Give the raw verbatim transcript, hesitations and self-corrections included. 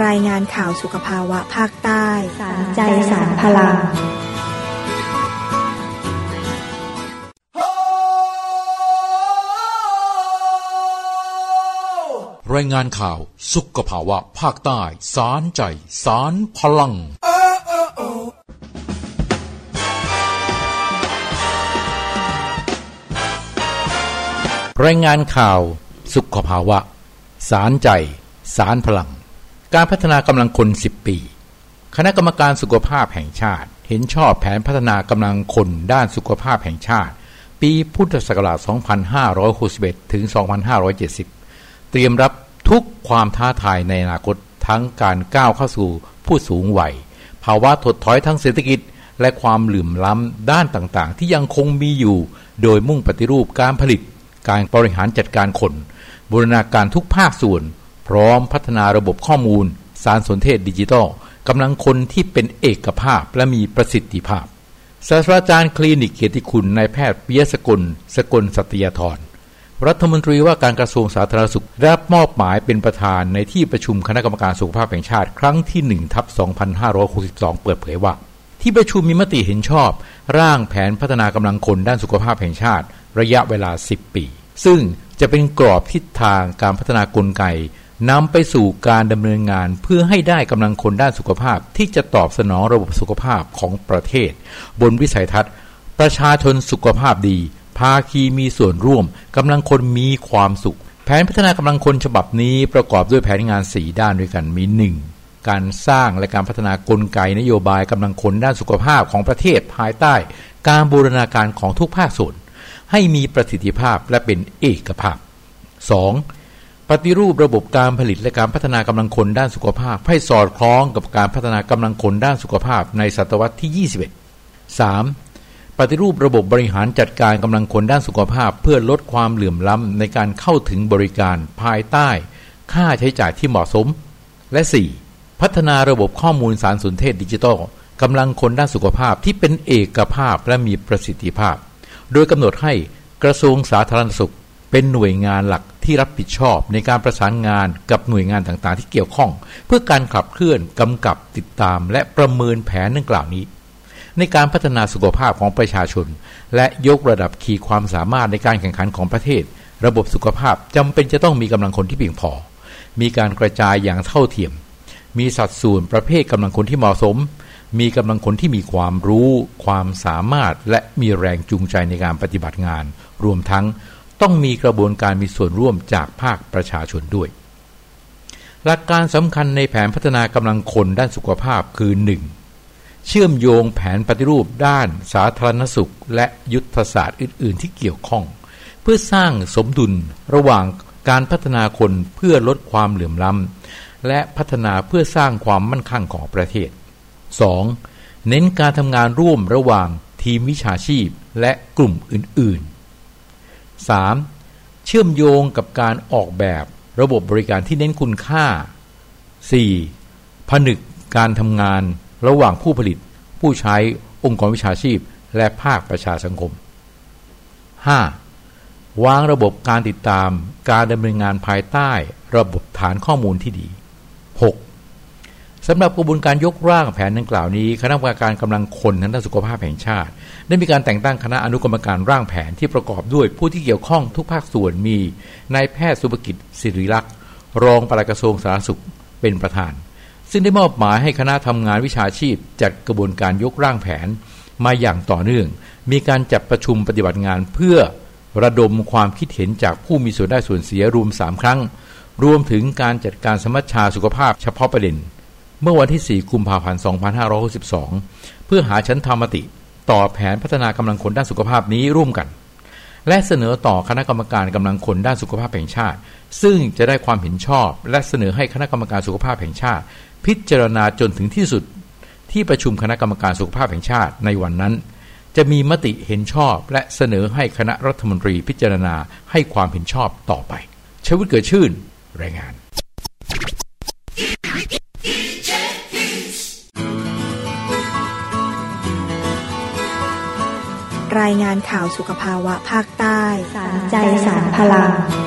รายงานข่าวสุขภาวะภาคใต้สารใจสารพลังรายงานข่าวสุขภาวะภาคใต้สารใจสารพลังรายงานข่าวสุขภาวะสารใจสารพลังการพัฒนากำลังคนสิบปีคณะกรรมการสุขภาพแห่งชาติเห็นชอบแผนพัฒนากำลังคนด้านสุขภาพแห่งชาติปีพุทธศักราช สองพันห้าร้อยหกสิบเอ็ด ถึง สองพันห้าร้อยเจ็ดสิบ เตรียมรับทุกความท้าทายในอนาคตทั้งการก้าวเข้าสู่ผู้สูงวัยภาวะถดถอยทางเศรษฐกิจและความเหลื่อมล้ำด้านต่างๆที่ยังคงมีอยู่โดยมุ่งปฏิรูปการผลิตการบริหารจัดการคนบูรณาการทุกภาคส่วนพร้อมพัฒนาระบบข้อมูลสารสนเทศดิจิทัลกำลังคนที่เป็นเอกภาพและมีประสิทธิภาพศาสตราจารย์คลินิกเกียรติคุณนายแพทย์ปิยะสกลสกลสัตยธรรัฐมนตรีว่าการกระทรวงสาธารณสุขรับมอบหมายเป็นประธานในที่ประชุมคณะกรรมการสุขภาพแห่งชาติครั้งที่ หนึ่งทับสองพันห้าร้อยหกสิบสอง เปิดเผยว่าที่ประชุมมีมติเห็นชอบร่างแผนพัฒนากำลังคนด้านสุขภาพแห่งชาติระยะเวลาสิบปีซึ่งจะเป็นกรอบทิศทางการพัฒนากลไกนำไปสู่การดำเนินงานเพื่อให้ได้กำลังคนด้านสุขภาพที่จะตอบสนองระบบสุขภาพของประเทศบนวิสัยทัศน์ประชาชนสุขภาพดีภาคีมีส่วนร่วมกำลังคนมีความสุขแผนพัฒนากำลังคนฉบับนี้ประกอบด้วยแผนงานสี่ด้านด้วยกันมี หนึ่ง การสร้างและการพัฒนากลไกนโยบายกำลังคนด้านสุขภาพของประเทศภายใต้การบูรณาการของทุกภาคส่วนให้มีประสิทธิภาพและเป็นเอกภาพ สอง ปฏิรูประบบการผลิตและการพัฒนากำลังคนด้านสุขภาพให้สอดคล้องกับการพัฒนากำลังคนด้านสุขภาพในศตวรรษที่ ยี่สิบเอ็ด สาม ปฏิรูประบบบริหารจัดการกำลังคนด้านสุขภาพเพื่อลดความเหลื่อมล้ำในการเข้าถึงบริการภายใต้ค่าใช้จ่ายที่เหมาะสมและ สี่ พัฒนาระบบข้อมูลสารสนเทศดิจิทัลกำลังคนด้านสุขภาพที่เป็นเอกภาพและมีประสิทธิภาพโดยกำหนดให้กระทรวงสาธารณสุขเป็นหน่วยงานหลักที่รับผิดชอบในการประสานงานกับหน่วยงานต่างๆที่เกี่ยวข้องเพื่อการขับเคลื่อนกำกับติดตามและประเมินแผนดังกล่าวนี้ในการพัฒนาสุขภาพของประชาชนและยกระดับขีดความสามารถในการแข่งขันของประเทศระบบสุขภาพจำเป็นจะต้องมีกำลังคนที่เพียงพอมีการกระจายอย่างเท่าเทียมมีสัดส่วนประเภทกำลังคนที่เหมาะสมมีกำลังคนที่มีความรู้ความสามารถและมีแรงจูงใจในการปฏิบัติงานรวมทั้งต้องมีกระบวนการมีส่วนร่วมจากภาคประชาชนด้วยหลักการสำคัญในแผนพัฒนากำลังคนด้านสุขภาพคือ หนึ่ง เชื่อมโยงแผนปฏิรูปด้านสาธารณสุขและยุทธศาสตร์อื่นๆที่เกี่ยวข้องเพื่อสร้างสมดุลระหว่างการพัฒนาคนเพื่อลดความเหลื่อมล้ำและพัฒนาเพื่อสร้างความมั่นคงของประเทศ สอง เน้นการทำงานร่วมระหว่างทีมวิชาชีพและกลุ่มอื่นๆ สาม เชื่อมโยงกับการออกแบบระบบบริการที่เน้นคุณค่า สี่ ผนึกการทำงานระหว่างผู้ผลิตผู้ใช้องค์กรวิชาชีพและภาคประชาสังคม ห้า วางระบบการติดตามการดำเนินงานภายใต้ระบบฐานข้อมูลที่ดี หกสำหรับกระบวนการยกร่างแผนดังกล่าวนี้คณะกรรมการกำลังคนทางด้านสุขภาพแห่งชาติได้มีการแต่งตั้งคณะอนุกรรมการร่างแผนที่ประกอบด้วยผู้ที่เกี่ยวข้องทุกภาคส่วนมีนายแพทย์สุภกิจศิริลักษณ์รองปลัดกระทรวงสาธารณสุขเป็นประธานซึ่งได้มอบหมายให้คณะทำงานวิชาชีพจัดกระบวนการยกร่างแผนมาอย่างต่อเนื่องมีการจัดประชุมปฏิบัติงานเพื่อระดมความคิดเห็นจากผู้มีส่วนได้ส่วนเสียรวมสามครั้งรวมถึงการจัดการสมัชชาสุขภาพเฉพาะประเด็นเมื่อวันที่ สี่ กุมภาพันธ์ สองพันห้าร้อยหกสิบสอง เพื่อหาฉันทามติต่อแผนพัฒนากำลังคนด้านสุขภาพนี้ร่วมกันและเสนอต่อคณะกรรมการกำลังคนด้านสุขภาพแห่งชาติซึ่งจะได้ความเห็นชอบและเสนอให้คณะกรรมการสุขภาพแห่งชาติพิจารณาจนถึงที่สุดที่ประชุมคณะกรรมการสุขภาพแห่งชาติในวันนั้นจะมีมติเห็นชอบและเสนอให้คณะรัฐมนตรีพิจารณาให้ความเห็นชอบต่อไปชวิตเกิดชื่นรายงานรายงานข่าวสุขภาวะภาคใต้สารใจสารพลัง